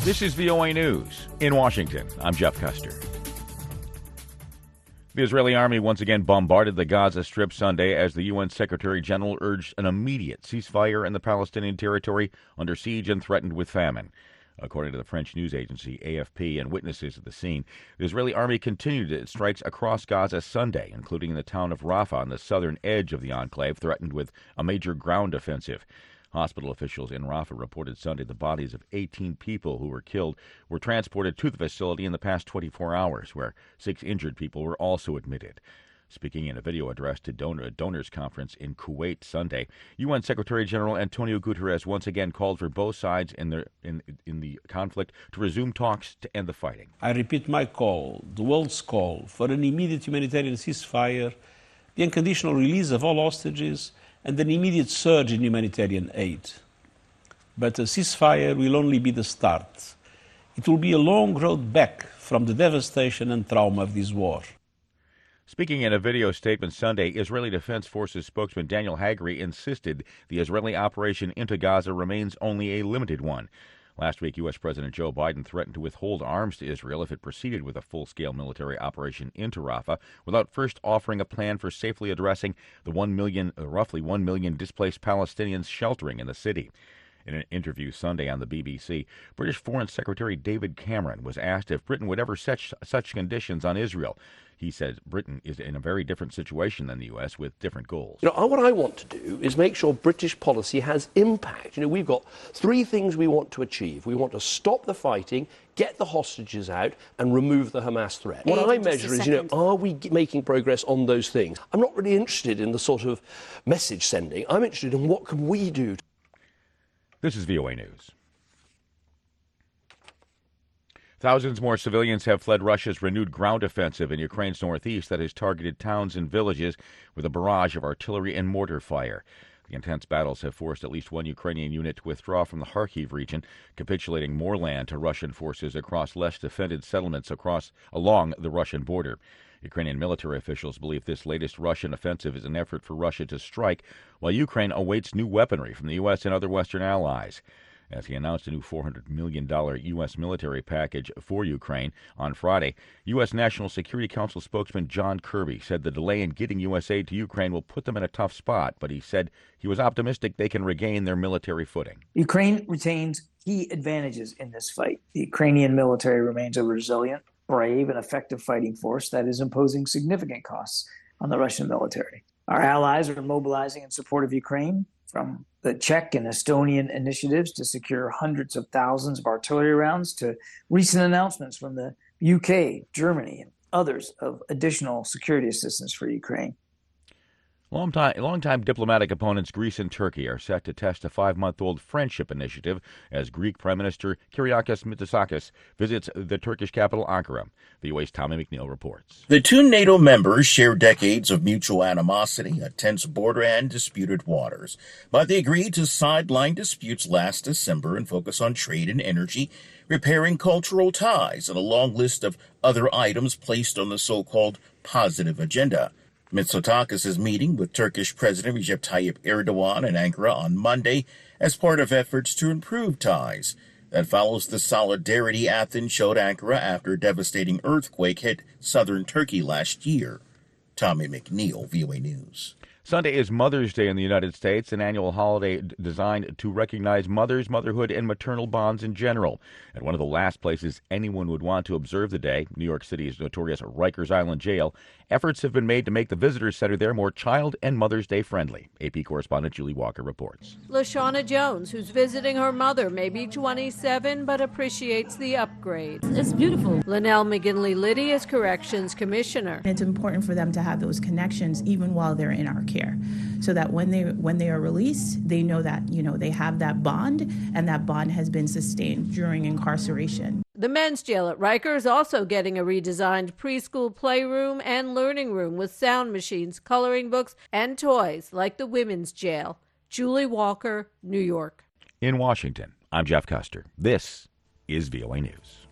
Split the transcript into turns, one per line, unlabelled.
This is VOA News. In Washington, I'm Jeff Custer. The Israeli army once again bombarded the Gaza Strip Sunday as the UN Secretary General urged an immediate ceasefire in the Palestinian territory under siege and threatened with famine. According to the French news agency AFP and witnesses at the scene, the Israeli army continued its strikes across Gaza Sunday, including in the town of Rafah on the southern edge of the enclave, threatened with a major ground offensive. Hospital officials in Rafah reported Sunday the bodies of 18 people who were killed were transported to the facility in the past 24 hours, where 6 injured people were also admitted. Speaking in a video address to a donors conference in Kuwait Sunday, UN Secretary General Antonio Guterres once again called for both sides in the conflict to resume talks to end the fighting.
I repeat my call, the world's call, for an immediate humanitarian ceasefire, the unconditional release of all hostages, and an immediate surge in humanitarian aid. But a ceasefire will only be the start. It will be a long road back from the devastation and trauma of this war.
Speaking in a video statement Sunday, Israeli Defense Forces spokesman Daniel Hagari insisted the Israeli operation into Gaza remains only a limited one. Last week, U.S. President Joe Biden threatened to withhold arms to Israel if it proceeded with a full-scale military operation into Rafah without first offering a plan for safely addressing the roughly 1 million displaced Palestinians sheltering in the city. In an interview Sunday on the BBC, British Foreign Secretary David Cameron was asked if Britain would ever set such conditions on Israel. He said Britain is in a very different situation than the U.S. with different goals.
What I want to do is make sure British policy has impact. We've got 3 things we want to achieve. We want to stop the fighting, get the hostages out, and remove the Hamas threat. What I measure is, are we making progress on those things? I'm not really interested in the sort of message sending. I'm interested in what can we do.
This is VOA News. Thousands more civilians have fled Russia's renewed ground offensive in Ukraine's northeast that has targeted towns and villages with a barrage of artillery and mortar fire. The intense battles have forced at least one Ukrainian unit to withdraw from the Kharkiv region, capitulating more land to Russian forces across less defended settlements along the Russian border. Ukrainian military officials believe this latest Russian offensive is an effort for Russia to strike, while Ukraine awaits new weaponry from the U.S. and other Western allies. As he announced a new $400 million U.S. military package for Ukraine on Friday, U.S. National Security Council spokesman John Kirby said the delay in getting U.S. aid to Ukraine will put them in a tough spot, but he said he was optimistic they can regain their military footing.
Ukraine retains key advantages in this fight. The Ukrainian military remains a resilient, brave, and effective fighting force that is imposing significant costs on the Russian military. Our allies are mobilizing in support of Ukraine, from the Czech and Estonian initiatives to secure hundreds of thousands of artillery rounds to recent announcements from the UK, Germany, and others of additional security assistance for Ukraine.
Longtime diplomatic opponents Greece and Turkey are set to test a 5-month-old friendship initiative as Greek Prime Minister Kyriakos Mitsotakis visits the Turkish capital Ankara. VOA's Tommy McNeil reports.
The 2 NATO members share decades of mutual animosity, a tense border, and disputed waters. But they agreed to sideline disputes last December and focus on trade and energy, repairing cultural ties, and a long list of other items placed on the so-called positive agenda. Mitsotakis is meeting with Turkish President Recep Tayyip Erdogan in Ankara on Monday as part of efforts to improve ties. That follows the solidarity Athens showed Ankara after a devastating earthquake hit southern Turkey last year. Tommy McNeil, VOA News.
Sunday is Mother's Day in the United States, an annual holiday designed to recognize mothers, motherhood, and maternal bonds in general. At one of the last places anyone would want to observe the day, New York City's notorious Rikers Island Jail, efforts have been made to make the visitor center there more Child and Mother's Day friendly. AP correspondent Julie Walker reports.
LaShawna Jones, who's visiting her mother, may be 27, but appreciates the upgrade.
It's beautiful.
Linnell McGinley-Liddy is Corrections Commissioner.
It's important for them to have those connections even while they're in our care, so that when they are released, they know that, they have that bond, and that bond has been sustained during incarceration.
The men's jail at Rikers also getting a redesigned preschool playroom and learning room with sound machines, coloring books, and toys like the women's jail. Julie Walker, New York.
In Washington, I'm Jeff Custer. This is VOA News.